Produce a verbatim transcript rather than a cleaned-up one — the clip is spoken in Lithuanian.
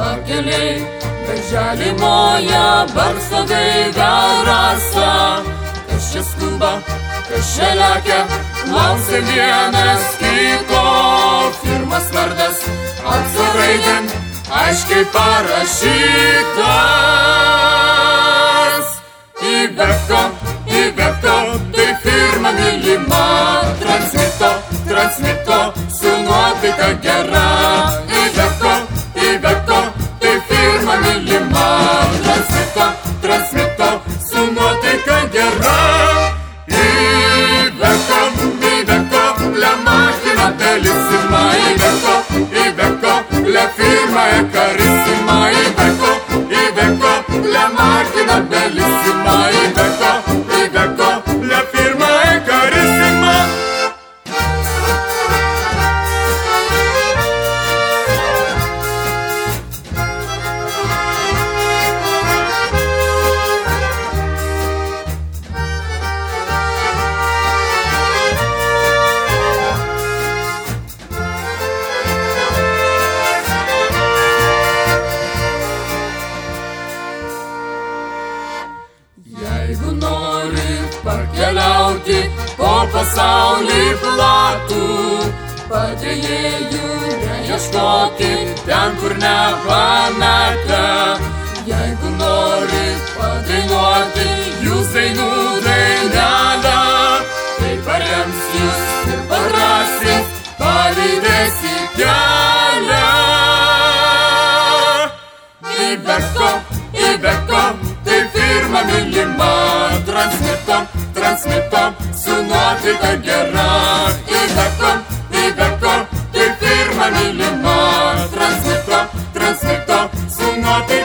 Pakeliai, darželį moja, barsto gaivę rasa. Kas čia skuba, kas čia lekia, klausė vienas kito. Firmas vardas aukso raidėm aiškiai parašytas. Iveco, Iveco, tai firma mylima. Transmito, Transmito, su nuotaika gera. Iveco, Iveco, tai firma mylima. Transmito, Transmito, su nuotaika gera. Iveco, Iveco, la macchina bellissima. Iveco, Iveco, la firma è carissima. Iveco, Iveco, la macchina bellissima. Iveco, Iveco, la firma è carissima. Jeigu nori pakeliauti po pasaulį platų, padėjėjų neieškoti ten, kur nepameta. Jeigu nori padainuoti jūs dainų dainelę, tai parems jūs ir padrąsins, palydės į kelią. Iveco, Iveco, tai firma mylima. Transmito, Transmito, su nuotaika gera. Iveco, Iveco, tai firma mylima. Transmito, Transmito, su nuotaika